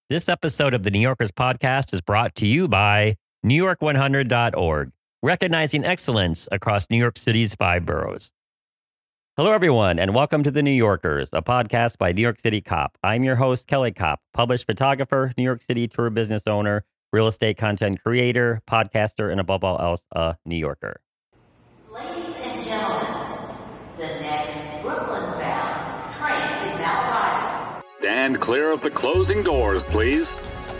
This episode of the New Yorkers podcast is brought to you by NewYork100.org, recognizing excellence across New York City's 5 boroughs. Hello, everyone, and welcome to The New Yorkers, a podcast by New York City Cop. I'm your host, Kelly Kopp, published photographer, New York City tour business owner, real estate content creator, podcaster, and above all else, a New Yorker. Ladies and gentlemen, the next Brooklyn-bound train is now arriving. Stand clear of the closing doors, please.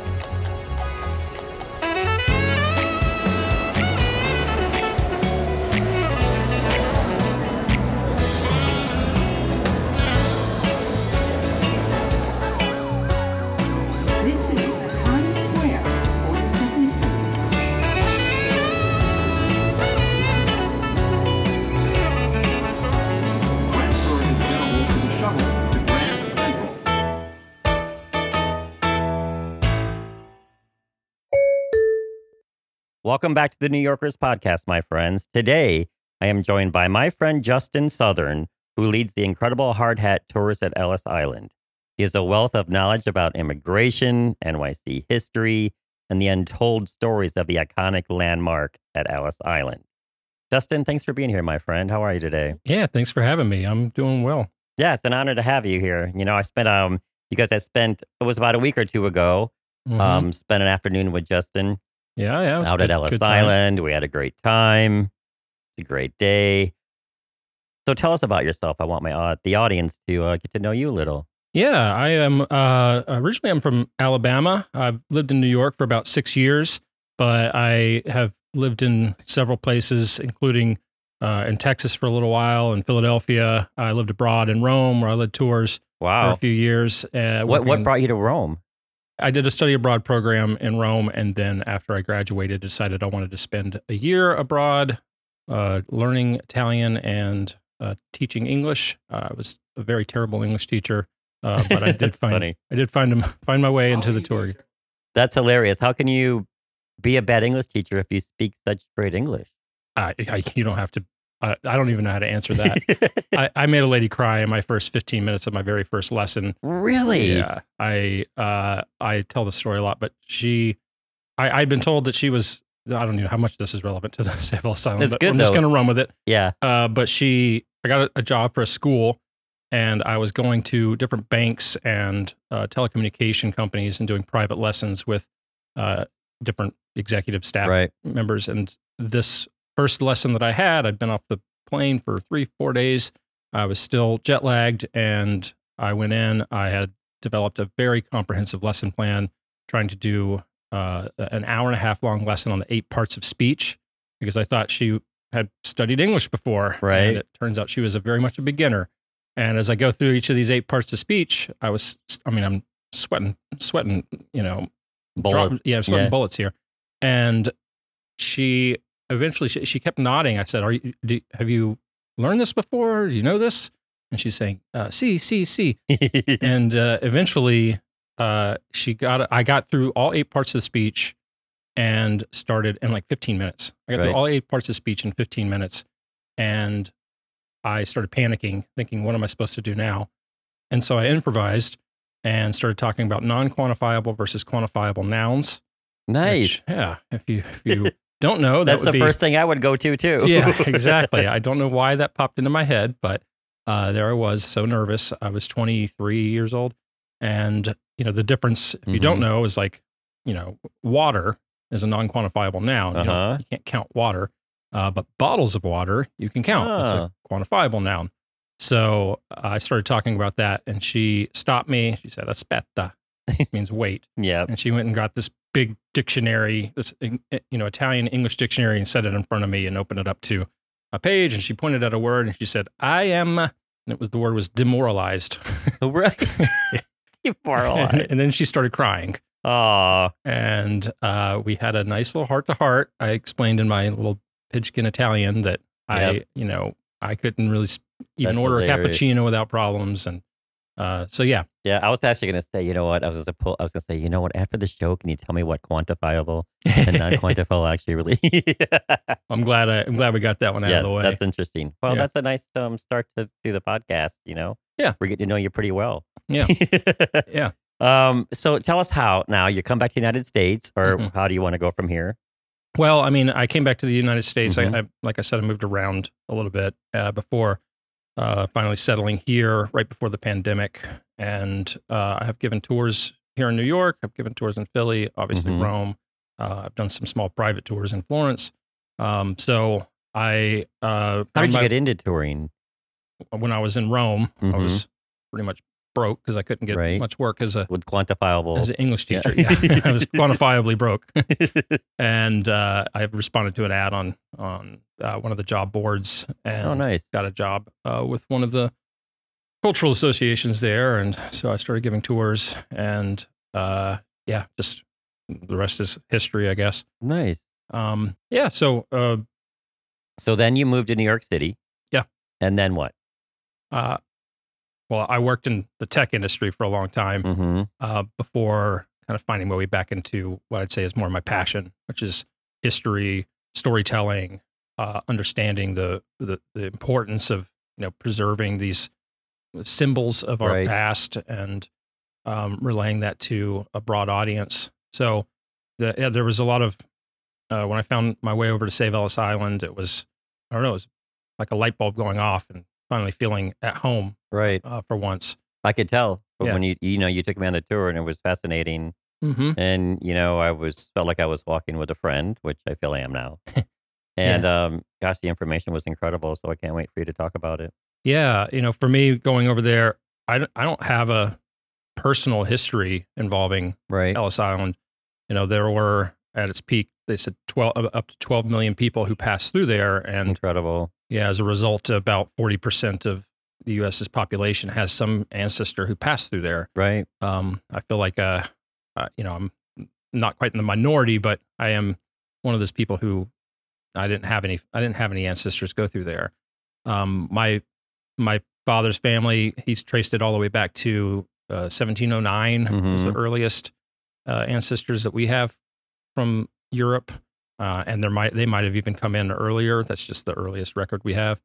Welcome back to the New Yorkers podcast, my friends. Today, I am joined by my friend Justin Southern, who leads the incredible Hard Hat Tours at Ellis Island. He has a wealth of knowledge about immigration, NYC history, and the untold stories of the iconic landmark at Ellis Island. Justin, thanks for being here, my friend. How are you today? Yeah, thanks for having me. I'm doing well. Yeah, it's an honor to have you here. You know, I spent it was about a week or two ago, spent an afternoon with Justin. Yeah. Out at Ellis Island. We had a great time. It's a great day. So tell us about yourself. I want the audience to get to know you a little. Yeah, I am originally I'm from Alabama. I've lived in New York for about 6 years, but I have lived in several places, including in Texas for a little while, in Philadelphia. I lived abroad in Rome, where I led tours for a few years. What brought you to Rome? I did a study abroad program in Rome, and then after I graduated, decided I wanted to spend a year abroad learning Italian and teaching English. I was a very terrible English teacher, but I did find my way into the tour. That's hilarious. How can you be a bad English teacher if you speak such great English? You don't have to. I don't even know how to answer that. I made a lady cry in my first 15 minutes of my very first lesson. Really? Yeah. I tell the story a lot, but I'd been told that she was, I don't know how much this is relevant to the Save Ellis Island, but I'm just going to run with it. Yeah. But I got a job for a school, and I was going to different banks and telecommunication companies and doing private lessons with different executive staff members. And this first lesson that I had, I'd been off the plane for 3-4 days. I was still jet lagged, and I went in. I had developed a very comprehensive lesson plan, trying to do an hour and a half long lesson on the 8 parts of speech, because I thought she had studied English before. Right. And it turns out she was very much a beginner. And as I go through each of these 8 parts of speech, I'm sweating, sweating bullets here. And she eventually, she kept nodding. I said, have you learned this before? Do you know this? And she's saying, see. And eventually, I got through all 8 parts of the speech and started in like 15 minutes. I got through all 8 parts of speech in 15 minutes. And I started panicking, thinking, what am I supposed to do now? And so I improvised and started talking about non-quantifiable versus quantifiable nouns. Nice. Which, if you don't know, that's the first thing I would go to too. Yeah, exactly. I don't know why that popped into my head, but there I was, so nervous. I was 23 years old, and the difference, if you don't know, is like, water is a non-quantifiable noun. You can't count water, but bottles of water you can count. That's a quantifiable noun. So I started talking about that, and she stopped me. She said, "Aspetta," means wait. Yeah, and she went and got this big dictionary, this Italian English dictionary, and set it in front of me and opened it up to a page. And she pointed at a word, and she said, and the word was demoralized. Right. Demoralized. And then she started crying. Oh. And we had a nice little heart to heart. I explained in my little pidgin Italian that I couldn't really even order a cappuccino without problems. And so, yeah. Yeah, I was actually going to say, you know what? I was going to say, you know what? After the show, can you tell me what quantifiable and non-quantifiable actually really? I'm glad we got that one out of the way. That's interesting. Well, that's a nice start to the podcast. You know, yeah, we're getting to know you pretty well. Yeah, yeah. So tell us how now you come back to the United States, or Mhm. how do you want to go from here? Well, I mean, I came back to the United States. Mhm. I like I said, I moved around a little bit before finally settling here right before the pandemic. And I have given tours here in New York. I've given tours in Philly, obviously Mhm. Rome. I've done some small private tours in Florence. So I How found did you get into touring? when I was in Rome, I Mhm. was pretty much broke because I couldn't get Right. much work as With quantifiable. an English Yeah. teacher. Yeah, I was quantifiably broke. And I responded to an ad on one of the job boards, and Oh, nice. got a job with one of the cultural associations there, and so I started giving tours, and yeah, just the rest is history, I guess. Nice. Yeah, so So then you moved to New York City. Yeah. And then what? uh, well, I worked in the tech industry for a long time Mm-hmm. before kind of finding my way back into what I'd say is more my passion, which is history, storytelling, understanding the importance of preserving these symbols of our Right. past, and relaying that to a broad audience. So there was a lot of when I found my way over to Save Ellis Island, it was, I don't know, it was like a light bulb going off and finally feeling at home Right. for once. I could tell from Yeah. when you took me on the tour, and it was fascinating. Mm-hmm. And felt like I was walking with a friend, which I feel I am now. And gosh, the information was incredible. So I can't wait for you to talk about it. Yeah, for me going over there, I don't have a personal history involving Right. Ellis Island. There were at its peak, they said up to 12 million people who passed through there, and Incredible. yeah, as a result, about 40% of the U.S.'s population has some ancestor who passed through there. Right. I feel like I'm not quite in the minority, but I am one of those people who I didn't have any ancestors go through there. My father's family, he's traced it all the way back to 1709 was the earliest ancestors that we have from Europe, and they might have even come in earlier. That's just the earliest record we have,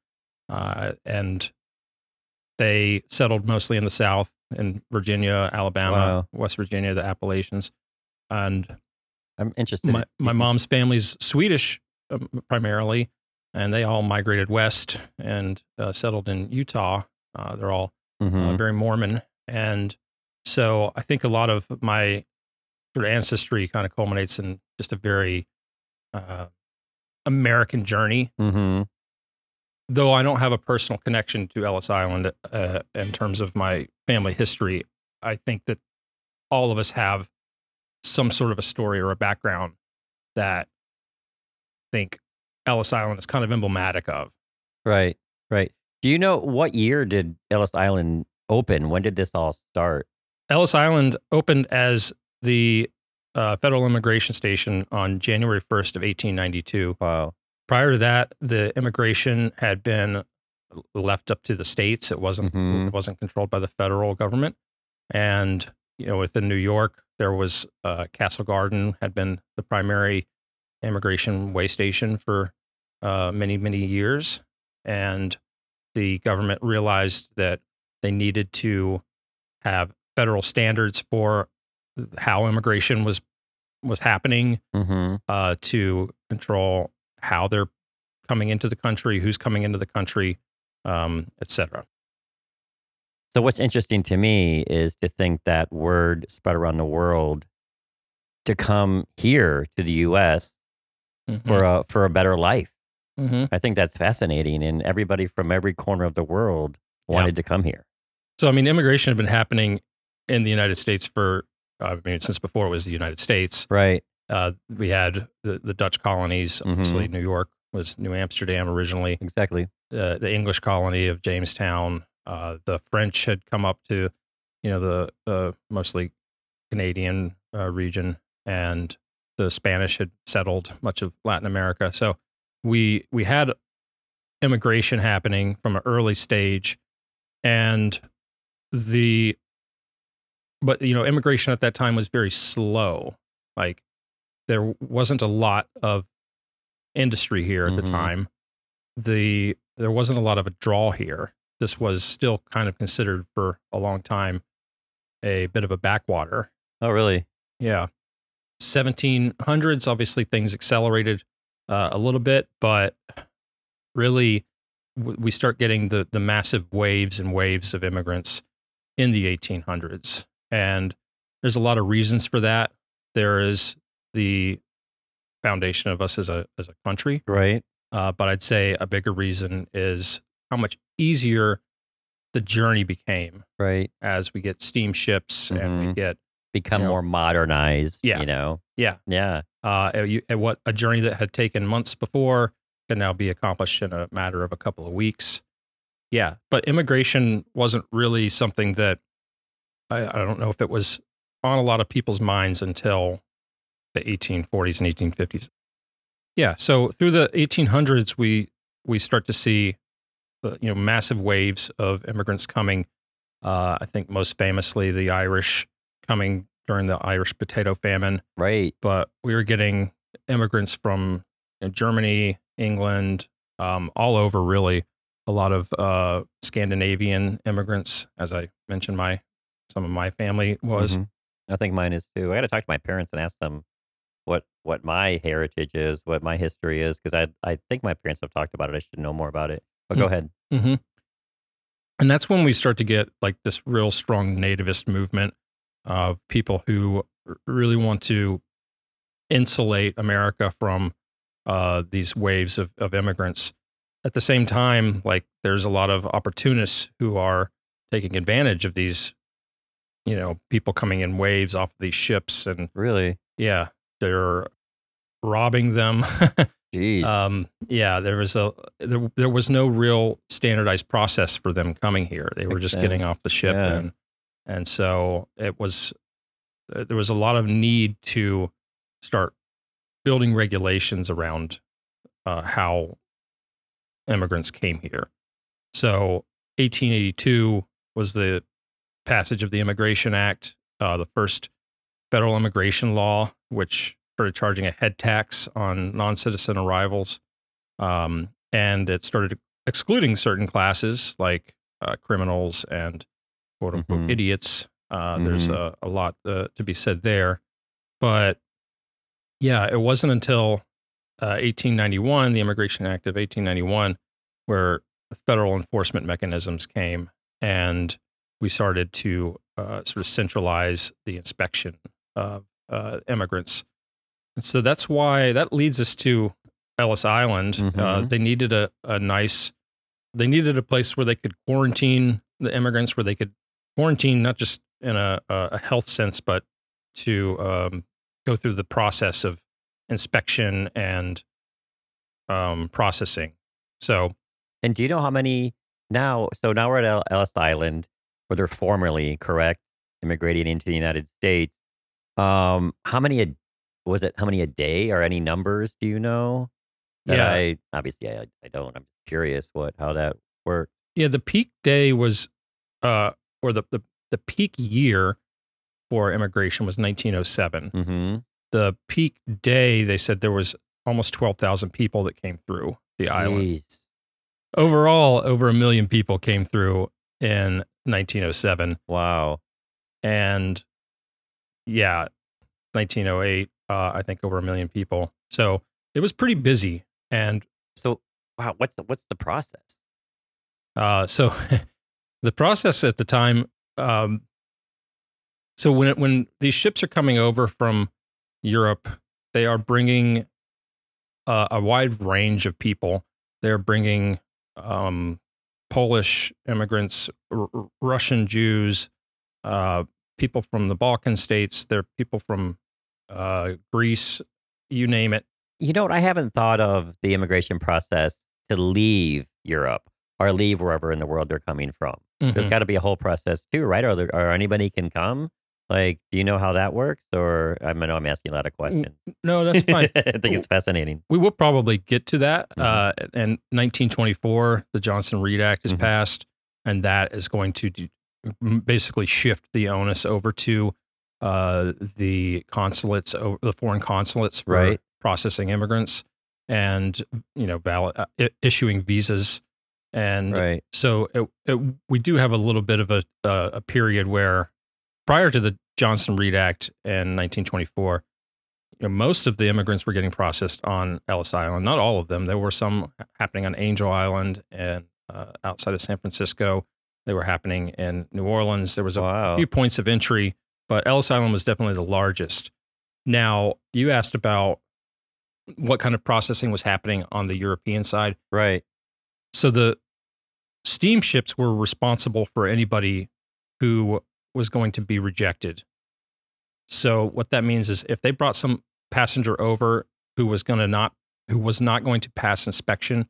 and they settled mostly in the South, in Virginia, Alabama, Wow. West Virginia, the Appalachians, and I'm interested. my mom's family's Swedish primarily, and they all migrated west and settled in Utah. They're all Mhm. very Mormon, and so I think a lot of my sort of ancestry kind of culminates in just a very American journey. Mhm. Though I don't have a personal connection to Ellis Island in terms of my family history, I think that all of us have some sort of a story or a background that I think Ellis Island is kind of emblematic of. Right. Right. Do you know what year did Ellis Island open? When did this all start? Ellis Island opened as the federal immigration station on January 1st of 1892. Wow. Prior to that, the immigration had been left up to the states. It wasn't controlled by the federal government. And within New York, there was Castle Garden had been the primary immigration way station for many, many years. And the government realized that they needed to have federal standards for how immigration was happening, Mhm. to control how they're coming into the country, who's coming into the country, et cetera. So what's interesting to me is to think that word spread around the world to come here to the U.S. For a better life. Mhm. I think that's fascinating, and everybody from every corner of the world wanted to come here. So, I mean, immigration had been happening in the United States for, since before it was the United States. Right. We had the Dutch colonies. Obviously, New York was New Amsterdam originally. Exactly. The English colony of Jamestown. The French had come up to, the mostly Canadian region, and the Spanish had settled much of Latin America. So we had immigration happening from an early stage, and immigration at that time was very slow. Like, there wasn't a lot of industry here at the time. There wasn't a lot of a draw here. This was still kind of considered for a long time a bit of a backwater. Oh, really? Yeah. 1700s, obviously things accelerated a little bit, but really we start getting the massive waves and waves of immigrants in the 1800s. And there's a lot of reasons for that. There is the foundation of us as a country. Right. But I'd say a bigger reason is how much easier the journey became Right. as we get steamships and we Mhm. get, Become You know, more modernized. Yeah. You know? yeah, Yeah. what a journey that had taken months before can now be accomplished in a matter of a couple of weeks. Yeah. But immigration wasn't really something that I don't know if it was on a lot of people's minds until the 1840s and 1850s. Yeah. So through the 1800s, we start to see massive waves of immigrants coming. I think most famously the Irish coming during the Irish potato famine. Right. But we were getting immigrants from Germany, England, all over really. A lot of Scandinavian immigrants, as I mentioned, some of my family was. Mhm. I think mine is too. I got to talk to my parents and ask them what my heritage is, what my history is, because I think my parents have talked about it. I should know more about it. But go ahead. Mm-hmm. And that's when we start to get like this real strong nativist movement of people who really want to insulate America from these waves of immigrants. At the same time, like there's a lot of opportunists who are taking advantage of these, people coming in waves off of these ships, and Really? yeah, they're robbing them. Jeez. Yeah, there was no real standardized process for them coming here. They were Makes just getting sense. off the ship, Yeah. and so there was a lot of need to start building regulations around how immigrants came here. So 1882 was the passage of the Immigration Act, the first federal immigration law, which started charging a head tax on non-citizen arrivals. And it started excluding certain classes like criminals and quote unquote Mhm. idiots. There's a lot to be said there. But yeah, it wasn't until 1891, the Immigration Act of 1891, where federal enforcement mechanisms came and we started to sort of centralize the inspection of immigrants. And so that's why that leads us to Ellis Island. Mhm. They needed they needed a place where they could quarantine the immigrants, where they could quarantine not just in a health sense, but to go through the process of inspection and processing. So And do you know how many now? So now we're at Ellis Island, where they're formerly correct immigrating into the United States. How many was it? How many a day, or any numbers? Do you know? That yeah, I don't. I'm curious how that worked. yeah, the peak day was or the peak year for immigration was 1907. Mm-hmm. The peak day, they said there was almost 12,000 people that came through the island. Jeez. Overall, over 1 million people came through in 1907. Wow. And yeah, 1908, I think over 1 million people. So it was pretty busy. And So wow, what's the process? so the process at the time, so when these ships are coming over from Europe, they are bringing a wide range of people. They're bringing Polish immigrants, Russian Jews, people from the Balkan states. They're people from Greece, you name it. You know what? I haven't thought of the immigration process to leave Europe or leave wherever in the world they're coming from. There's Mhm. got to be a whole process too, right? Or anybody can come. Like, do you know how that works? Or I know I'm asking a lot of questions. No, that's fine. I think it's fascinating. We will probably get to that. Mhm. In 1924, the Johnson-Reed Act is Mhm. passed, and that is going to basically shift the onus over to the consulates, the foreign consulates for Right. processing immigrants and issuing visas. And Right. so we do have a little bit of a period where prior to the Johnson-Reed Act in 1924, most of the immigrants were getting processed on Ellis Island. Not all of them. There were some happening on Angel Island and outside of San Francisco. They were happening in New Orleans. There was a few points of entry, but Ellis Island was definitely the largest. Now, you asked about what kind of processing was happening on the European side. Right. So the steamships were responsible for anybody who was going to be rejected. So what that means is if they brought some passenger over who was not going to pass inspection,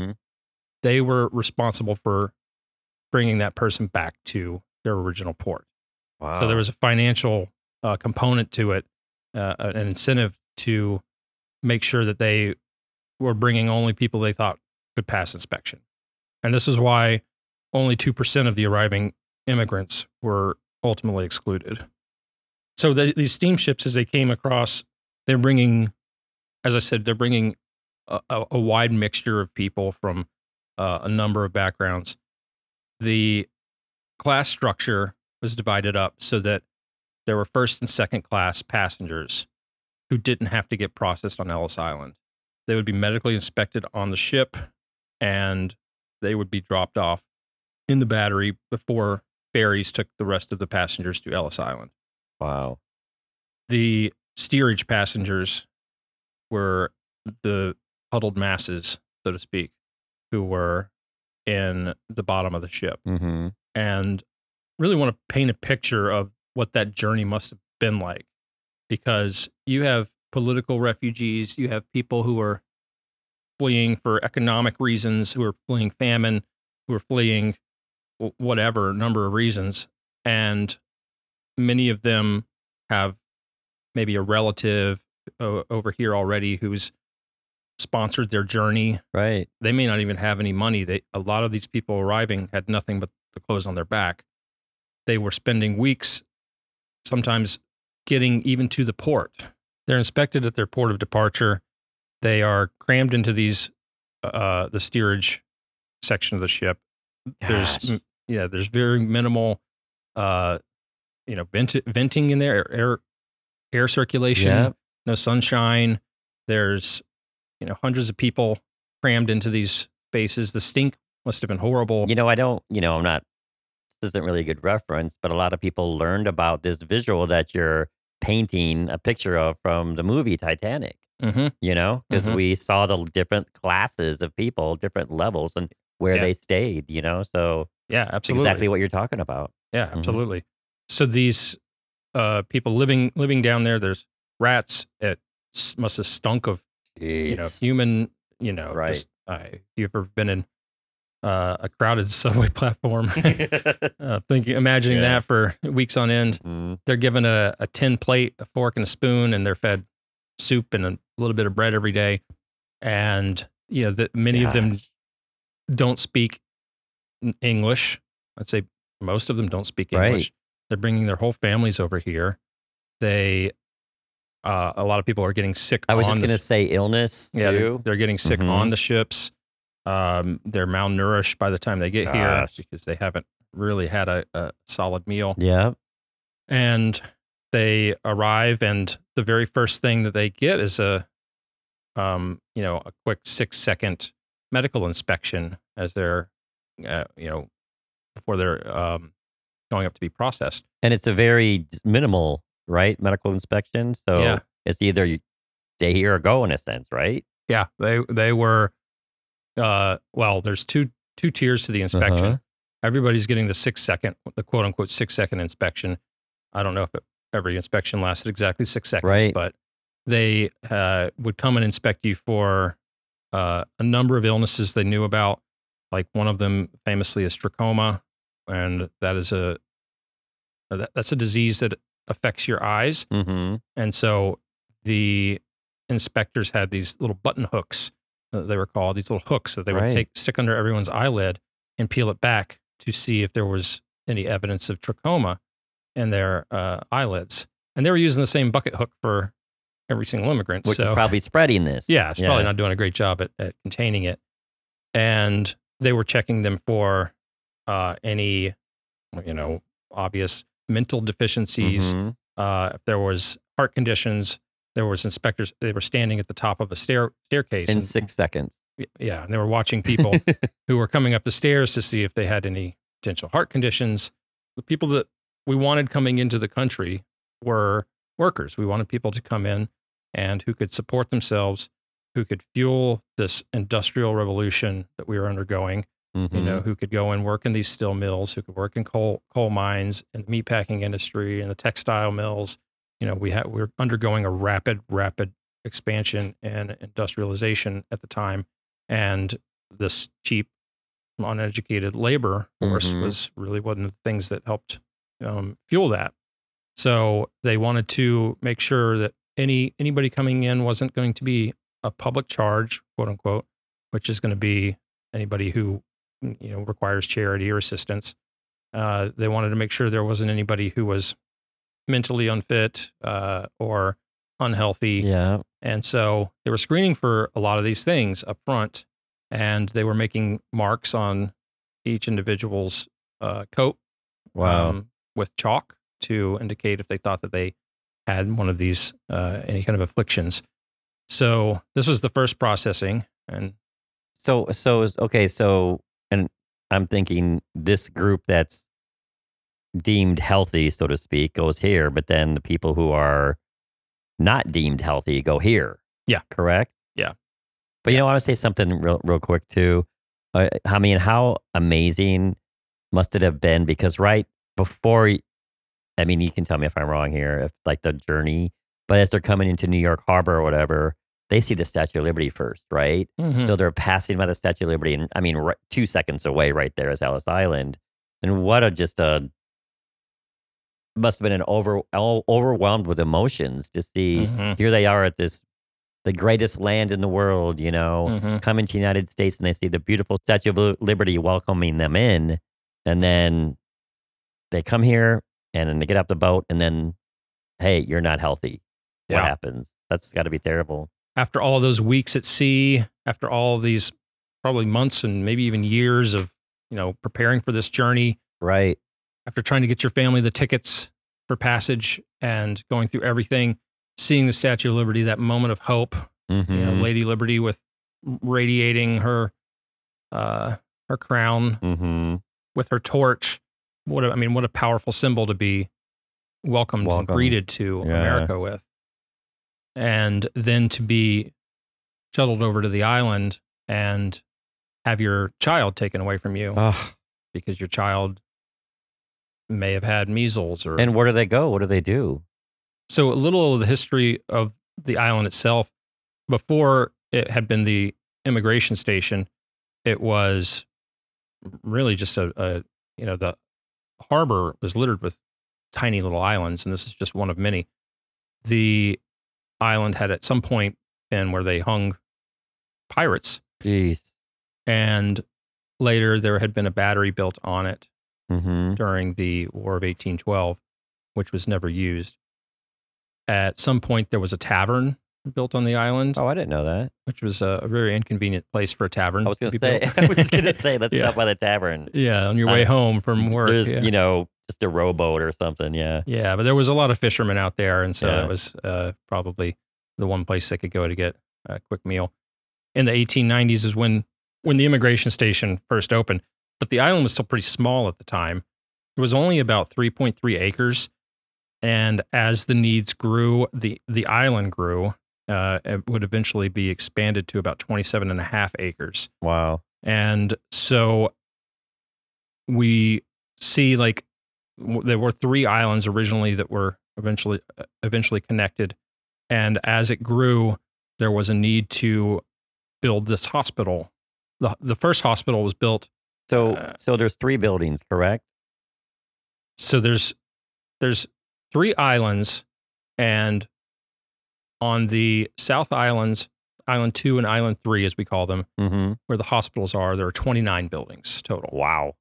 they were responsible for bringing that person back to their original port. Wow. So there was a financial component to it, an incentive to make sure that they were bringing only people they thought could pass inspection. And this is why only 2% of the arriving immigrants were ultimately excluded. So these steamships, as they came across, they're bringing, as I said, they're bringing a wide mixture of people from a number of backgrounds. The class structure was divided up so that there were first and second class passengers who didn't have to get processed on Ellis Island. They would be medically inspected on the ship, and they would be dropped off in the battery before ferries took the rest of the passengers to Ellis Island. Wow. The steerage passengers were the huddled masses, so to speak, who were in the bottom of the ship. And really want to paint a picture of what that journey must have been like, because you have political refugees, you have people who are fleeing for economic reasons, who are fleeing famine, who are fleeing whatever number of reasons, and many of them have maybe a relative over here already who's sponsored their journey. Right. They may not even have any money. A lot of these people arriving had nothing but the clothes on their back. They were spending weeks, sometimes getting even to the port. They're inspected at their port of departure. They are crammed into these the steerage section of the ship. Gosh. There's very minimal venting in there, air circulation, Yep. no sunshine. There's hundreds of people crammed into these spaces. The stink must have been horrible. I'm not, this isn't really a good reference, but a lot of people learned about this visual that you're painting a picture of from the movie Titanic, because we saw the different classes of people, different levels, and where they stayed, so yeah, absolutely. exactly what you're talking about. Yeah, absolutely. So these people living down there, there's rats. It must have stunk of human, Right. just, if you've ever been in a crowded subway platform, imagining that for weeks on end. They're given a tin plate, a fork, and a spoon, and they're fed soup and a little bit of bread every day. And many of them don't speak English. I'd say most of them don't speak English. Right. They're bringing their whole families over here. They a lot of people are getting sick. I was just going to say illness, too. They're getting sick on the ships. They're malnourished by the time they get here because they haven't really had a solid meal. Yeah. And they arrive, and the very first thing that they get is a quick 6-second medical inspection as they're, before they're going up to be processed. And it's a very minimal, right, medical inspection. So it's either you stay here or go, in a sense, right? Yeah, they were. There's two tiers to the inspection. Everybody's getting the quote unquote 6-second inspection. I don't know if every inspection lasted exactly 6 seconds, right, but they would come and inspect you for a number of illnesses they knew about. Like one of them famously is trachoma, and that's a disease that affects your eyes. And so the inspectors had these little button hooks, they were called, these little hooks that they would stick under everyone's eyelid and peel it back to see if there was any evidence of trachoma in their eyelids. And they were using the same bucket hook for every single immigrant. Which is probably spreading this. Yeah, it's probably not doing a great job at containing it. And they were checking them for any, obvious mental deficiencies, Mhm. if there was heart conditions, there was inspectors. They were standing at the top of a staircase In and 6 seconds. yeah, and they were watching people who were coming up the stairs to see if they had any potential heart conditions. The people that we wanted coming into the country were workers. We wanted people to come in and who could support themselves, who could fuel this industrial revolution that we were undergoing, Mhm. who could go and work in these steel mills, who could work in coal mines, in the meatpacking industry, in the textile mills. We're undergoing a rapid expansion and industrialization at the time, and this cheap, uneducated labor force Mhm. was really one of the things that helped fuel that. So they wanted to make sure that anybody coming in wasn't going to be a public charge, quote unquote, which is going to be anybody who requires charity or assistance. They wanted to make sure there wasn't anybody who was mentally unfit or unhealthy, Yeah. and so they were screening for a lot of these things up front, and they were making marks on each individual's coat Wow. with chalk to indicate if they thought that they had one of these any kind of afflictions. So this was the first processing, and And I'm thinking this group that's deemed healthy, so to speak, goes here, but then the people who are not deemed healthy go here. Yeah. Correct? Yeah. But I want to say something real quick too. I mean, how amazing must it have been? Because right before, I mean, you can tell me if I'm wrong here, if like the journey, but as they're coming into New York Harbor or whatever, they see the Statue of Liberty first, right? Mhm. So they're passing by the Statue of Liberty, and I mean, 2 seconds away, right there is Ellis Island, and what a must have been overwhelmed with emotions to see Mhm. here they are at the greatest land in the world, Mhm. coming to the United States, and they see the beautiful Statue of Liberty welcoming them in, and then they come here and then they get off the boat, and then hey, you're not healthy. What Yeah. happens? That's got to be terrible. After all those weeks at sea, after all of these probably months and maybe even years of preparing for this journey, Right. after trying to get your family the tickets for passage and going through everything, seeing the Statue of Liberty, that moment of hope, Mm-hmm. Lady Liberty with radiating her crown Mm-hmm. with her torch. What a powerful symbol to be welcomed and Welcome. greeted to Yeah. America with. And then to be shuttled over to the island and have your child taken away from you Oh, because your child may have had measles or and where do they go? What do they do? So a little of the history of the island itself. Before it had been the immigration station, it was really just the harbor was littered with tiny little islands, and this is just one of many. The island had at some point been where they hung pirates, Jeez. and later there had been a battery built on it Mm-hmm. during the War of 1812, which was never used. At some point, there was a tavern built on the island, Oh, I didn't know that. which was a very inconvenient place for a tavern. I was going to to be say, built. I was going to say, let's Yeah. stop by the tavern. Yeah, on your way home from work. There's, yeah. just a rowboat or something. Yeah. Yeah, but there was a lot of fishermen out there, and so Yeah. that was probably the one place they could go to get a quick meal. In the 1890s is when the immigration station first opened, but the island was still pretty small at the time. It was only about 3.3 acres, and as the needs grew, the island grew. It would eventually be expanded to about 27.5 acres. Wow. And so we see there were 3 islands originally that were eventually connected. And as it grew, there was a need to build this hospital. The first hospital was built. So there's 3 buildings, correct? So there's 3 islands, and on the South Islands, Island 2 and Island 3, as we call them, Mm-hmm. where the hospitals are, there are 29 buildings total. Wow.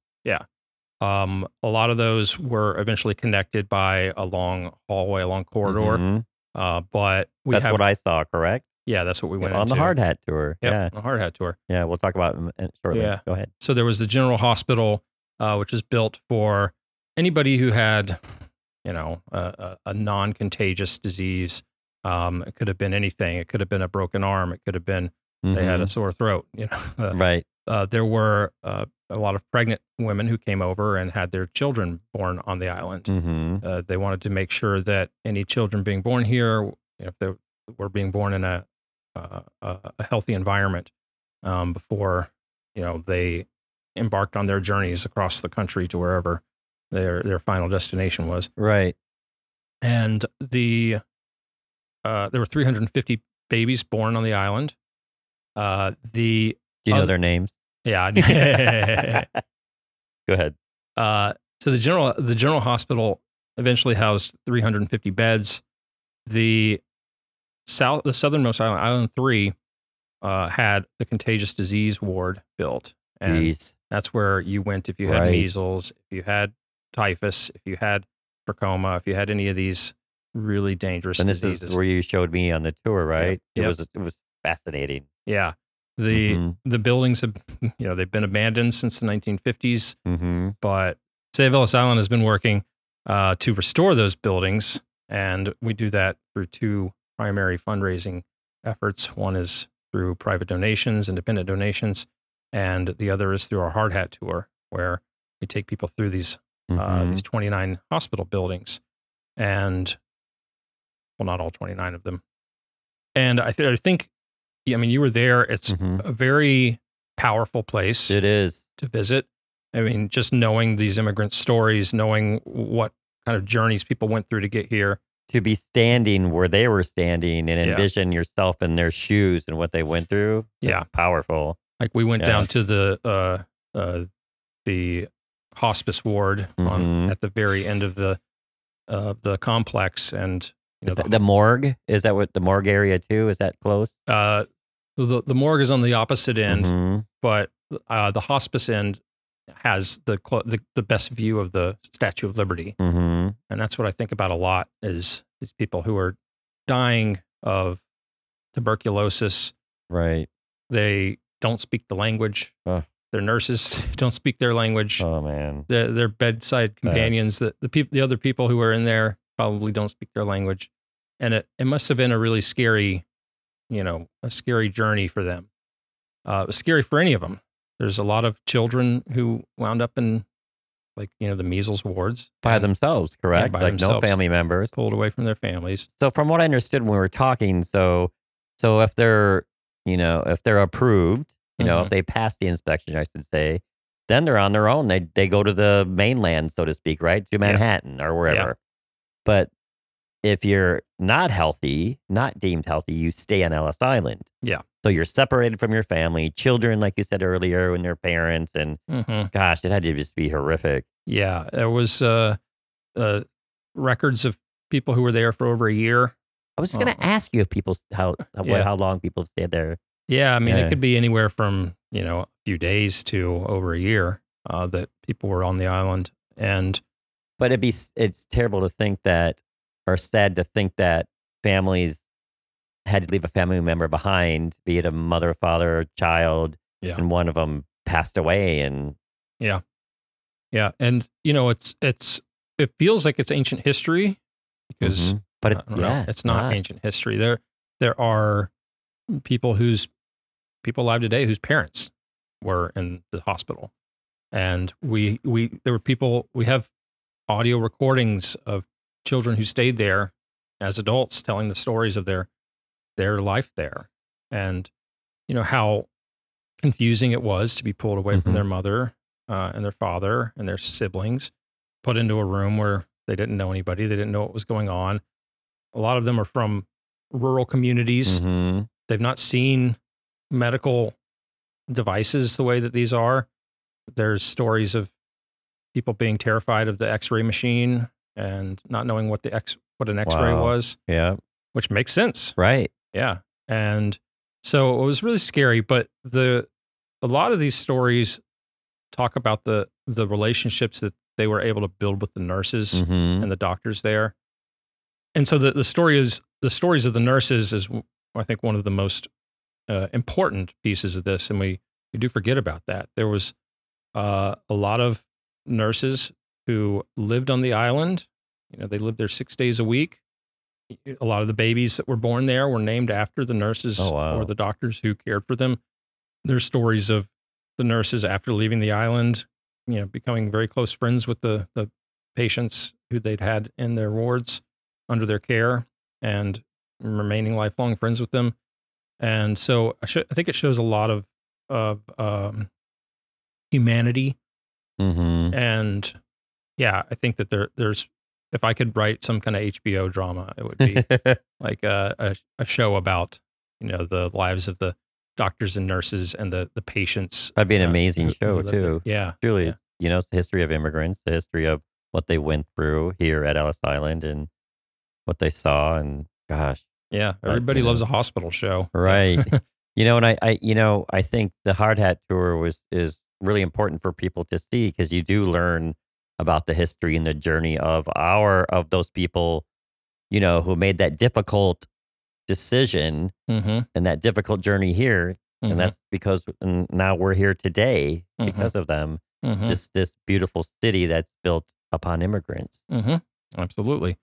A lot of those were eventually connected by a long hallway, a long corridor. Mhm. But we That's have, what I saw, correct? yeah, that's what we went On into. the hard hat tour. Yep, Yeah. the hard hat tour. Yeah. We'll talk about it shortly. Yeah. Go ahead. So there was the general hospital, which was built for anybody who had a non-contagious disease. It could have been anything. It could have been a broken arm. It could have been they had a sore throat. Right. There were a lot of pregnant women who came over and had their children born on the island. They wanted to make sure that any children being born here, if they were being born in a healthy environment before they embarked on their journeys across the country to wherever their final destination was. Right. And there were 350 babies born on the island. Do you know their names? Yeah. Go ahead. So the general hospital eventually housed 350 beds. The southernmost island, Island 3, had the contagious disease ward built. And that's where you went if you had measles, if you had typhus, if you had trachoma, if you had any of these really dangerous diseases. This is where you showed me on the tour, right? Yep. It was fascinating. Yeah. The buildings have, they've been abandoned since the 1950s, but Save Ellis Island has been working to restore those buildings, and we do that through two primary fundraising efforts. One is through private donations, independent donations, and the other is through our Hard Hat Tour, where we take people through these 29 hospital buildings, and well, not all 29 of them. And I think, you were there. It's a very powerful place. It is to visit. Just knowing these immigrant stories, knowing what kind of journeys people went through to get here. To be standing where they were standing and envision yourself in their shoes and what they went through. Yeah. Powerful. Like we went down to the hospice ward at the very end of the complex, and the morgue. Is that what the morgue area too? Is that close? The morgue is on the opposite end, but the hospice end has the best view of the Statue of Liberty, and that's what I think about a lot is these people who are dying of tuberculosis. Right. They don't speak the language. Their nurses don't speak their language. Oh man. Their bedside companions, the other people who are in there probably don't speak their language, and it must have been a really scary, a scary journey for them. It was scary for any of them. There's a lot of children who wound up in, the measles wards. By themselves, correct? By themselves. No family members. Pulled away from their families. So from what I understood when we were talking, so if they're, if they're approved, if they pass the inspection, I should say, then they're on their own. They go to the mainland, so to speak, right? To Manhattan or wherever. Yeah. But if you're not healthy, not deemed healthy, you stay on Ellis Island. Yeah. So you're separated from your family, children, like you said earlier, and their parents. And gosh, it had to just be horrific. Yeah. There was records of people who were there for over a year. I was going to ask you if people, how long people stayed there. Yeah. It could be anywhere from, a few days to over a year that people were on the island. But it's terrible to think that, or sad to think that families had to leave a family member behind, be it a mother, father, or child, and one of them passed away. And yeah. And it feels like it's ancient history because, but it's not ancient history. There are people alive today whose parents were in the hospital, and there were people. We have audio recordings of children who stayed there as adults telling the stories of their life there, and how confusing it was to be pulled away from their mother and their father and their siblings, put into a room where they didn't know anybody, they didn't know what was going on. A lot of them are from rural communities. They've not seen medical devices the way that these are. There's stories of people being terrified of the X-ray machine and not knowing what an X-ray was. Yeah. Which makes sense. Right. Yeah. And so it was really scary, but a lot of these stories talk about the relationships that they were able to build with the nurses and the doctors there. And so the stories of the nurses is, I think, one of the most important pieces of this. And we do forget about that. There was a lot of nurses who lived on the island, They lived there 6 days a week. A lot of the babies that were born there were named after the nurses Oh, wow. or the doctors who cared for them. There's stories of the nurses after leaving the island, becoming very close friends with the patients who they'd had in their wards under their care and remaining lifelong friends with them. And so I think it shows a lot of humanity. Mm-hmm. And yeah, I think that there's, if I could write some kind of HBO drama, it would be like a show about, the lives of the doctors and nurses and the patients. That'd be an amazing who show lived there. too. Yeah. Truly, it's the history of immigrants, the history of what they went through here at Ellis Island and what they saw. And gosh, Yeah. Everybody loves a hospital show. right. And I think the Hard Hat Tour is really important for people to see because you do learn about the history and the journey of those people, who made that difficult decision Mm-hmm. and that difficult journey here. Mhm. And that's because now we're here today because of them. Mm-hmm. This beautiful city that's built upon immigrants, Mm-hmm. Absolutely.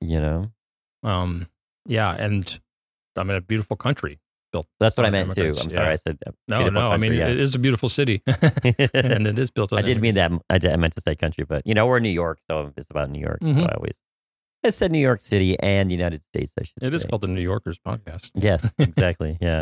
Yeah. And I mean, a beautiful country built. That's what I on meant too. immigrants. I'm sorry. Yeah. I said No. beautiful I mean, country, yeah. it is a beautiful city and it is built on I didn't mean immigrants. that. I meant to say country, but we're in New York, so it's about New York. Mhm. So I said New York City and United States. I should It is say. called the New Yorkers podcast. Yes, exactly. Yeah.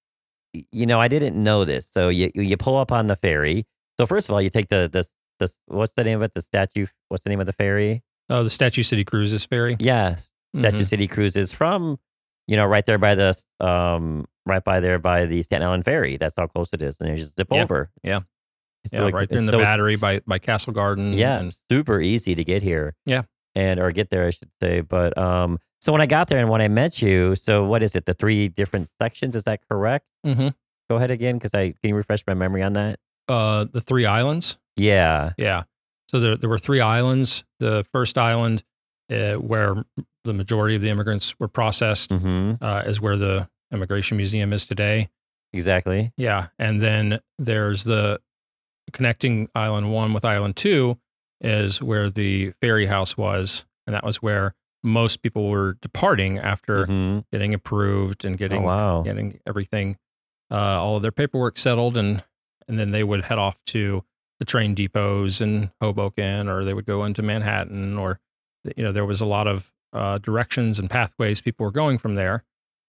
I didn't know this. So you pull up on the ferry. So first of all, you take the what's the name of it? The statue. What's the name of the ferry? Oh, the Statue City Cruises ferry. Yeah, Statue Mhm. City Cruises from right there by the right by there by the Staten Island ferry. That's how close it is, and you just zip Yeah. over. Yeah. It's Yeah, really right cool. there in the So Battery it's- by Castle Garden. Yeah, and super easy to get here. Yeah. or get there, I should say. But so when I got there and when I met you, so what is it? The 3 different sections? Is that correct? Mhm. Go ahead again, because can you refresh my memory on that? The 3 islands. Yeah. Yeah. So there were 3 islands. The first island, where the majority of the immigrants were processed, Mm-hmm. is where the Immigration Museum is today. Exactly. Yeah. And then there's the connecting Island 1 with Island 2 is where the ferry house was. And that was where most people were departing after Mm-hmm. getting approved and Oh, getting wow. getting everything, all of their paperwork settled. And then they would head off to the train depots in Hoboken, or they would go into Manhattan, or, there was a lot of directions and pathways people were going from there.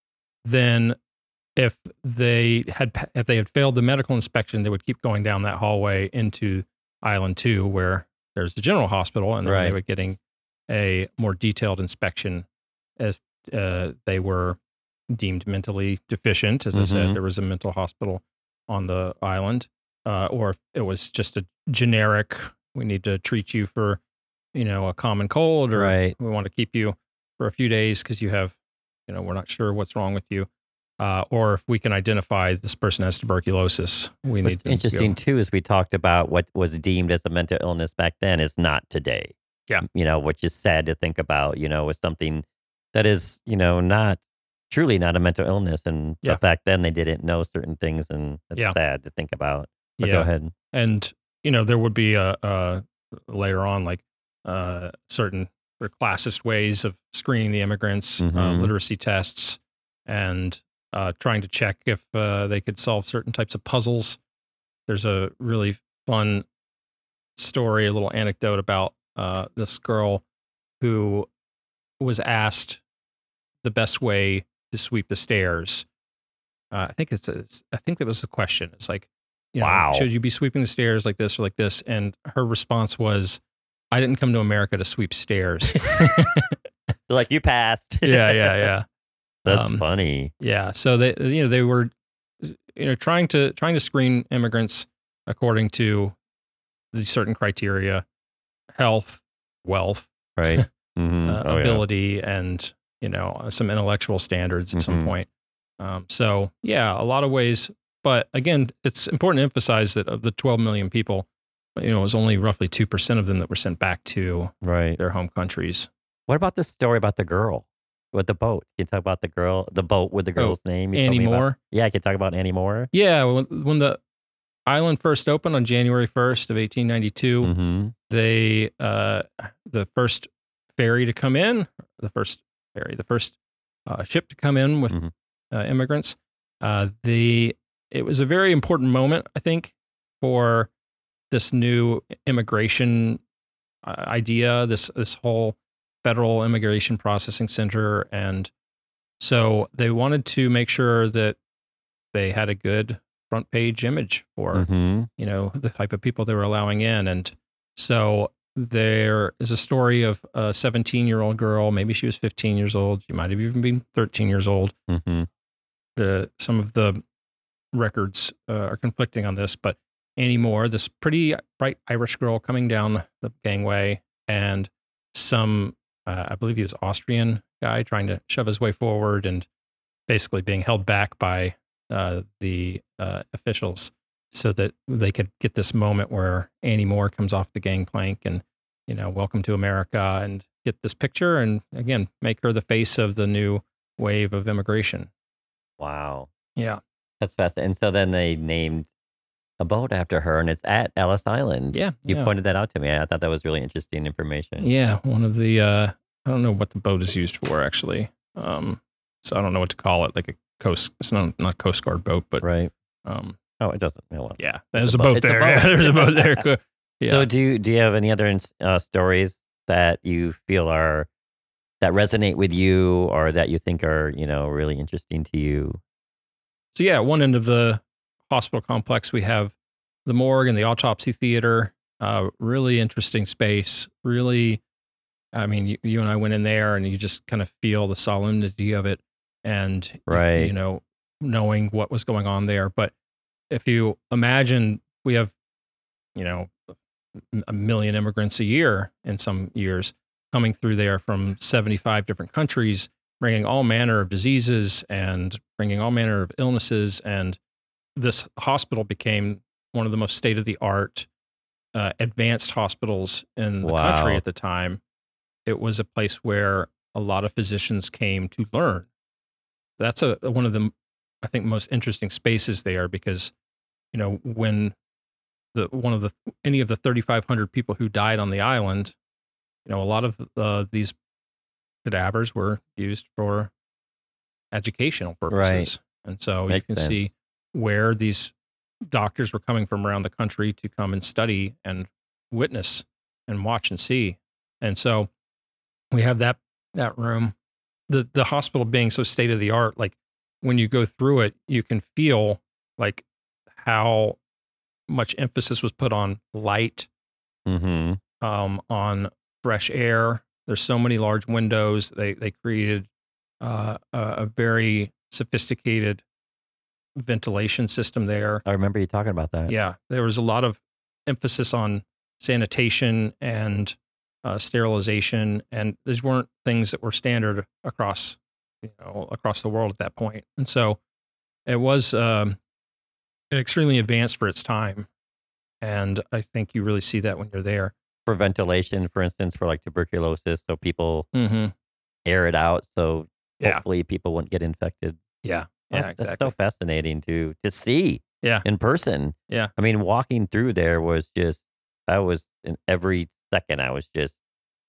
Then if they had failed the medical inspection, they would keep going down that hallway into Island 2, where there's the general hospital, and then Right. they were getting a more detailed inspection if they were deemed mentally deficient. As I Mhm. said, there was a mental hospital on the island, or if it was just a generic, we need to treat you for, a common cold, or Right. we want to keep you for a few days because you have, we're not sure what's wrong with you. Or if we can identify this person has tuberculosis, we need What's to interesting go. too is we talked about what was deemed as a mental illness back then is not today. Yeah. Which is sad to think about. With something that is not truly not a mental illness, and Yeah. but back then they didn't know certain things, and it's Yeah. sad to think about. But Yeah. go ahead. And, there would be later on, like certain or classist ways of screening the immigrants, Mhm. literacy tests, and trying to check if they could solve certain types of puzzles. There's a really fun story, a little anecdote about this girl who was asked the best way to sweep the stairs. I think that was the question. It's like, Wow. should you be sweeping the stairs like this or like this? And her response was, I didn't come to America to sweep stairs. They're like, you passed. Yeah. That's funny. Yeah. So they were, trying to screen immigrants according to the certain criteria: health, wealth, Right. Mm-hmm. Oh, yeah. ability, and some intellectual standards at some Mhm. point. So yeah, a lot of ways. But again, it's important to emphasize that of the 12 million people, it was only roughly 2% of them that were sent back to Right. their home countries. What about the story about the girl with the boat? Can you talk about the boat with the girl's name? You told Annie me about? Moore. Yeah, I can talk about Annie Moore. Yeah, when the island first opened on January 1st of 1892, Mm-hmm. they the first ferry to come in, the first ship to come in with Mhm. immigrants. It was a very important moment, I think, for this new immigration idea, this whole federal immigration processing center, and so they wanted to make sure that they had a good front page image for Mm-hmm. the type of people they were allowing in, and so there is a story of a 17-year-old girl. Maybe she was 15 years old. She might have even been 13 years old. Mm-hmm. Some of the records are conflicting on this, but Annie Moore, this pretty bright Irish girl coming down the gangway, and some, I believe he was Austrian guy trying to shove his way forward and basically being held back by the officials so that they could get this moment where Annie Moore comes off the gangplank and, welcome to America, and get this picture and, again, make her the face of the new wave of immigration. Wow. Yeah. That's fascinating. And so then they named a boat after her, and it's at Ellis Island. Yeah. You yeah. pointed that out to me. I thought that was really interesting information. Yeah, one of the I don't know what the boat is used for actually. So I don't know what to call it. Like a coast, it's not Coast Guard boat, but Right. um, Oh, it doesn't. Well, yeah, there's It's a a boat boat. It's a there. boat. Yeah, there's a boat there. Cool. Yeah. So do you have any other stories that you feel that resonate with you, or that you think are really interesting to you? So yeah, at one end of the hospital complex, we have the morgue and the autopsy theater. Really interesting space. Really, I mean, you and I went in there, and you just kind of feel the solemnity of it, and Right. knowing what was going on there. But if you imagine, we have, a million immigrants a year in some years coming through there from 75 different countries, bringing all manner of diseases and bringing all manner of illnesses. And this hospital became one of the most state of the art, advanced hospitals in the country Wow. at the time. It was a place where a lot of physicians came to learn. That's one of the, I think, most interesting spaces there, because, when any of the 3,500 people who died on the island, a lot of these cadavers were used for educational purposes. And so you Makes can sense. see where these doctors were coming from around the country to come and study and witness and watch and see. And so we have that room. The hospital being so state of the art, like when you go through it, you can feel like how much emphasis was put on light, Mm-hmm. on fresh air. There's so many large windows. They created a very sophisticated ventilation system there. I remember you talking about that. Yeah, there was a lot of emphasis on sanitation and sterilization, and these weren't things that were standard across the world at that point. And so it was extremely advanced for its time, and I think you really see that when you're there. For ventilation, for instance, for like tuberculosis, so people Mm-hmm. air it out, so Yeah. hopefully people wouldn't get infected. Yeah, yeah, That's exactly. so fascinating to see Yeah. in person. Yeah. I mean, walking through there was just, I was in every second, I was just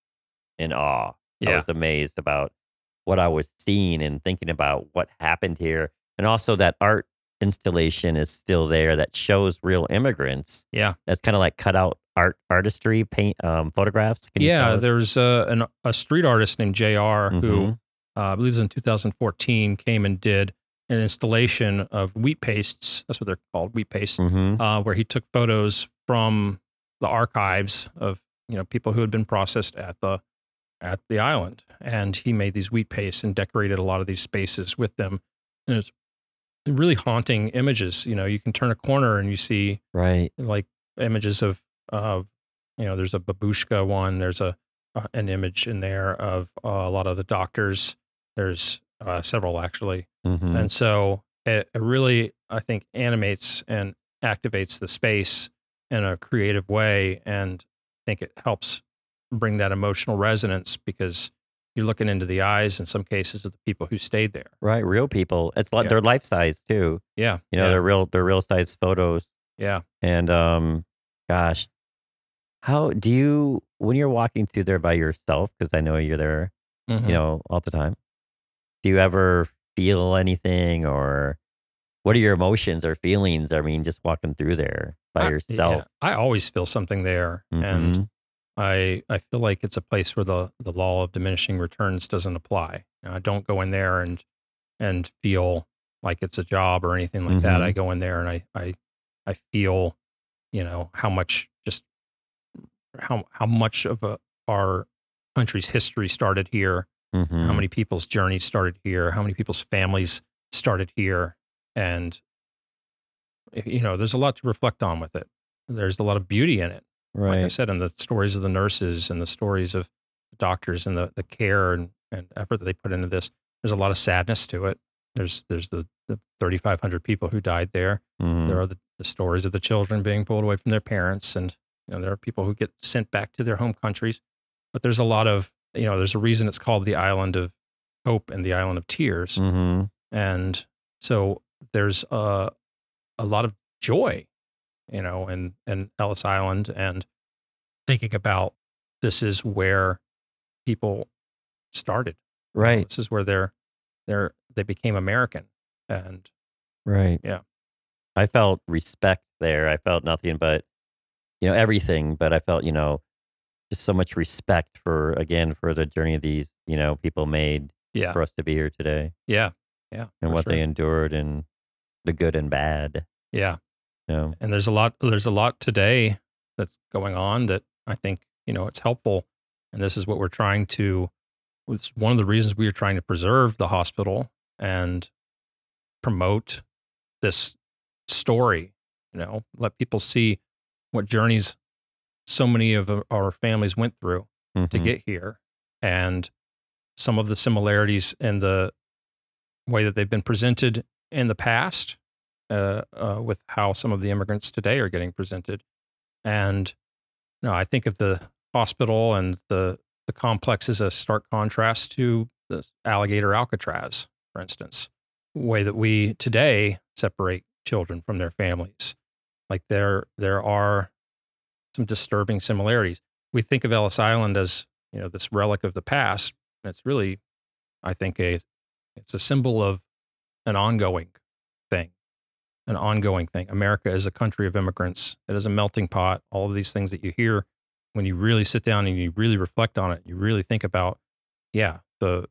in awe. I Yeah. was amazed about what I was seeing and thinking about what happened here. And also that art installation is still there that shows real immigrants. Yeah. That's kind of like cut out artistry, paint, photographs. Can you tell Yeah, us? there's a street artist named JR who Mhm. I believe it was in 2014 came and did an installation of wheat pastes. That's what they're called, wheat pastes, Mhm. where he took photos from the archives of people who had been processed at the island, and he made these wheat pastes and decorated a lot of these spaces with them, and it's really haunting images. You can turn a corner and you see Right. like images of there's a babushka one. There's an image in there of a lot of the doctors. There's several actually, Mhm. and so it really, I think, animates and activates the space in a creative way, and I think it helps bring that emotional resonance because you're looking into the eyes in some cases of the people who stayed there. Right, real people. It's like Yeah. they're life size too. Yeah, They're yeah, real size photos. yeah. And gosh, how do you when you're walking through there by yourself, because I know you're there, Mhm. all the time, do you ever feel anything, or what are your emotions or feelings? I mean, just walking through there by Yeah, yourself. I always feel something there, and Mm-hmm. I feel like it's a place where the law of diminishing returns doesn't apply. I don't go in there and feel like it's a job or anything like that. Mm-hmm. I go in there and I feel, how much just how much of our country's history started here, how Mm-hmm. many people's journeys started here, how many people's families started here, and there's a lot to reflect on with it. There's a lot of beauty in it. Like I Right. said, in the stories of the nurses and the stories of the doctors and the care and effort that they put into this. There's a lot of sadness to it. There's the 3,500 people who died there. Mm-hmm. There are the stories of the children being pulled away from their parents, and there are people who get sent back to their home countries. But there's a lot of there's a reason it's called the Island of Hope and the Island of Tears, Mm-hmm. and so there's a lot of joy, in Ellis Island, and thinking about this is where people started. Right. This is where they became American, and Right. yeah, I felt respect there. I felt nothing but, everything, but I felt, just so much respect for the journey these, people made yeah, for us to be here today, yeah, yeah, and for what they sure, endured, and the good and bad, yeah. you know. And there's a lot today that's going on that I think it's helpful, and this is what we're trying to. It's one of the reasons we are trying to preserve the hospital and promote this story, let people see what journeys so many of our families went through to Mhm. get here, and some of the similarities in the way that they've been presented in the past, with how some of the immigrants today are getting presented. And I think of the hospital and the complex as a stark contrast to the alligator Alcatraz, for instance, way that we today separate children from their families. Like there are some disturbing similarities. We think of Ellis Island as this relic of the past, and it's really, I think, it's a symbol of an ongoing thing, an ongoing thing. America is a country of immigrants. It is a melting pot. All of these things that you hear when you really sit down and you really reflect on it, you really think about, yeah,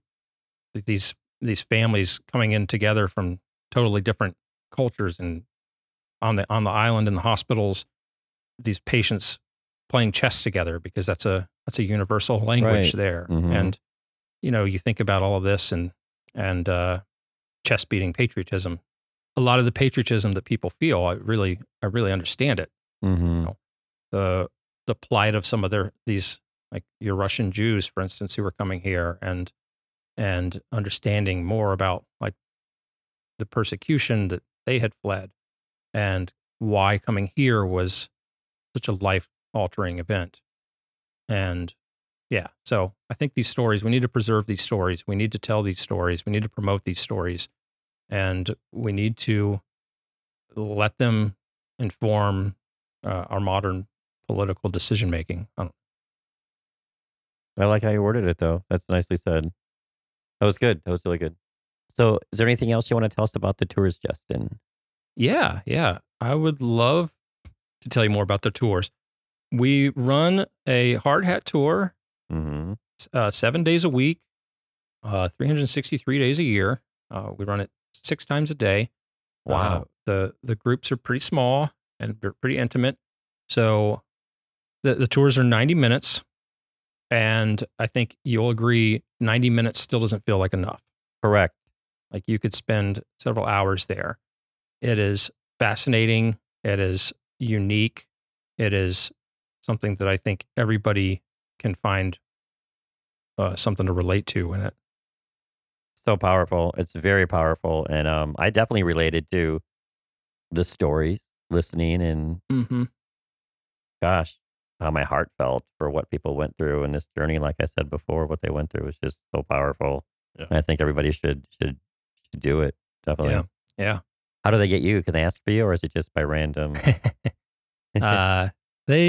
these families coming in together from totally different cultures, and on the island in the hospitals, these patients playing chess together because that's a universal language Right. there. Mhm. And you think about all of this and chess beating patriotism. A lot of the patriotism that people feel, I really understand it. You Mhm. know, the the plight of some of these, like your Russian Jews, for instance, who were coming here, and understanding more about like the persecution that they had fled, and why coming here was such a life altering event. And yeah, so I think these stories, we need to preserve these stories. We need to tell these stories. We need to promote these stories, and we need to let them inform our modern political decision making. I like how you worded it, though. That's nicely said. That was good. That was really good. So, is there anything else you wanna tell us about the tours, Justin? Yeah, yeah. I would love to tell you more about the tours. We run a hard hat tour Mhm. 7 days a week, 363 days a year. We run it 6 times a day. Wow. The groups are pretty small and they're pretty intimate. So the tours are 90 minutes. And I think you'll agree 90 minutes still doesn't feel like enough. Correct. Like you could spend several hours there. It is fascinating. It is unique. It is something that I think everybody can find something to relate to in it. So powerful. It's very powerful, and, I definitely related to the stories, listening, and Mm-hmm. gosh, how my heart felt for what people went through in this journey. Like I said before, what they went through was just so powerful. Yeah. And I think everybody should do it. Yeah. Definitely. Yeah. How do they get you? Can they ask for you, or is it just by random? uh, they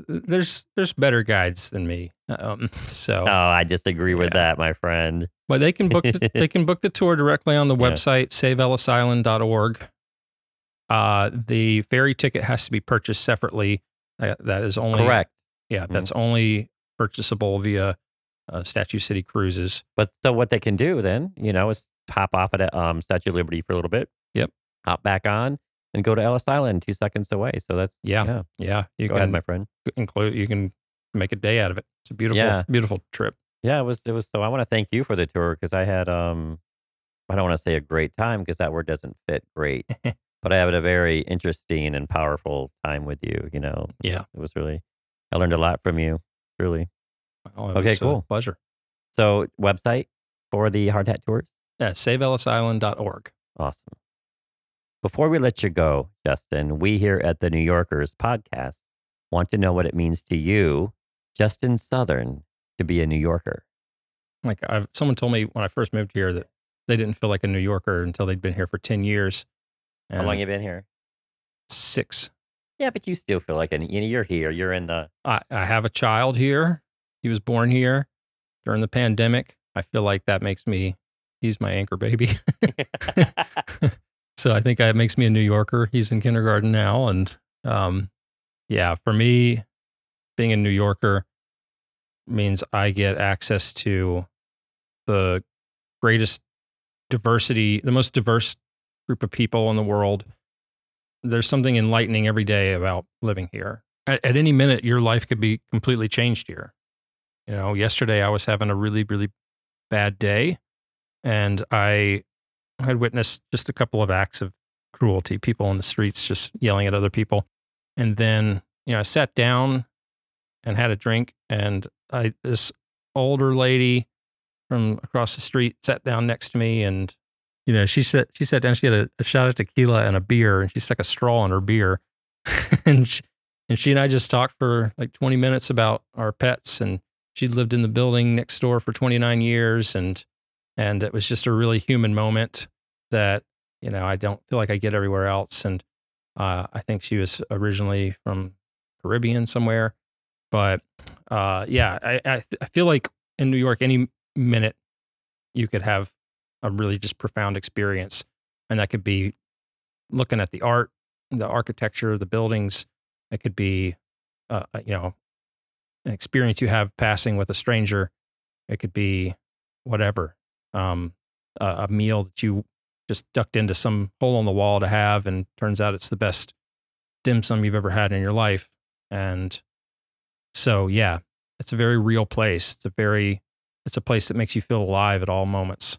there's better guides than me. So, Oh, I disagree with Yeah. that, my friend. but they can book the tour directly on the Yeah. website saveellisisland.org. The ferry ticket has to be purchased separately. That is only Correct. Yeah, that's only purchasable via Statue City Cruises. But so what they can do then, is hop off at Statue of Liberty for a little bit. Yep. Hop back on and go to Ellis Island 2 seconds away. So that's, Yeah. You go can ahead, my friend. You can make a day out of it. It's a beautiful, Yeah. beautiful trip. Yeah, it was. So I want to thank you for the tour because I had, I don't want to say a great time because that word doesn't fit great, but I had a very interesting and powerful time with you. Yeah. It was really, I learned a lot from you, truly. Well, it Okay, was a cool. pleasure. So website for the Hard Hat Tours? Yeah, saveellisisland.org. Awesome. Before we let you go, Justin, we here at the New Yorkers podcast want to know what it means to you, Justin Southern, to be a New Yorker. Like someone told me when I first moved here that they didn't feel like a New Yorker until they'd been here for 10 years. How long you been here? 6. Yeah, but you still feel like you're here. You're in the. I have a child here. He was born here during the pandemic. I feel like that makes me, he's my anchor baby. So I think that makes me a New Yorker. He's in kindergarten now. And yeah, for me, being a New Yorker means I get access to the greatest diversity, the most diverse group of people in the world. There's something enlightening every day about living here. At any minute, your life could be completely changed here. Yesterday I was having a really, really bad day, and I had witnessed just a couple of acts of cruelty, people in the streets just yelling at other people. And then, I sat down and had a drink, and this older lady from across the street sat down next to me, and she sat down. She had a shot of tequila and a beer, and she stuck a straw in her beer. and she and I just talked for like 20 minutes about our pets, and she'd lived in the building next door for 29 years, and it was just a really human moment that I don't feel like I get everywhere else. And I think she was originally from Caribbean somewhere, but yeah, I feel like in New York, any minute you could have a really just profound experience. And that could be looking at the art, the architecture, the buildings. It could be, an experience you have passing with a stranger. It could be whatever, a meal that you just ducked into some hole in the wall to have, and turns out it's the best dim sum you've ever had in your life. And so, yeah, it's a very real place. It's a place that makes you feel alive at all moments.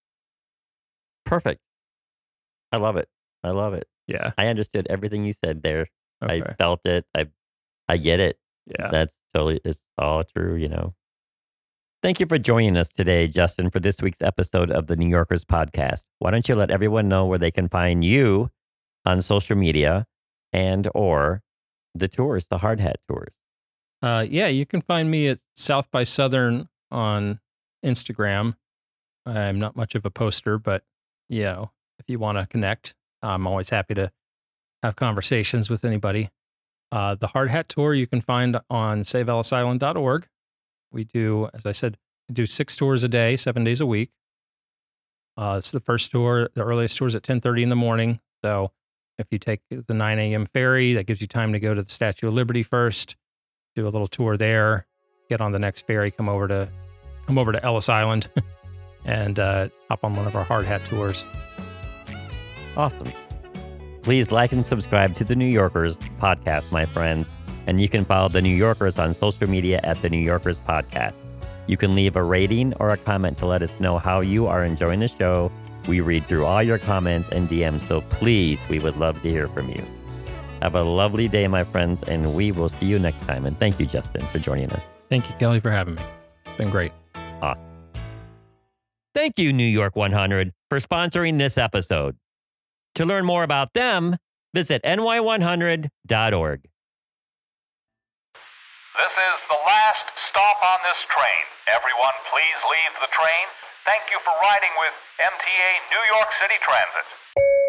Perfect. I love it. Yeah. I understood everything you said there. Okay. I felt it. I get it. Yeah. That's totally, it's all true, Thank you for joining us today, Justin, for this week's episode of the New Yorkers podcast. Why don't you let everyone know where they can find you on social media and or the tours, the Hard Hat Tours? Yeah, you can find me at South by Southern on Instagram. I'm not much of a poster, but if you want to connect, I'm always happy to have conversations with anybody. The Hard Hat Tour you can find on saveellisisland.org. We do, as I said, 6 tours a day, 7 days a week. It's the first tour. The earliest tour is at 10:30 in the morning. So if you take the 9 a.m. ferry, that gives you time to go to the Statue of Liberty first, do a little tour there, get on the next ferry, come over to Ellis Island, and hop on one of our Hard Hat tours. Awesome. Please like and subscribe to the New Yorkers podcast, my friends. And you can follow the New Yorkers on social media at the New Yorkers podcast. You can leave a rating or a comment to let us know how you are enjoying the show. We read through all your comments and DMs, so please, we would love to hear from you. Have a lovely day, my friends, and we will see you next time. And thank you, Justin, for joining us. Thank you, Kelly, for having me. It's been great. Awesome. Thank you, New York 100, for sponsoring this episode. To learn more about them, visit ny100.org. This is the last stop on this train. Everyone, please leave the train. Thank you for riding with MTA New York City Transit.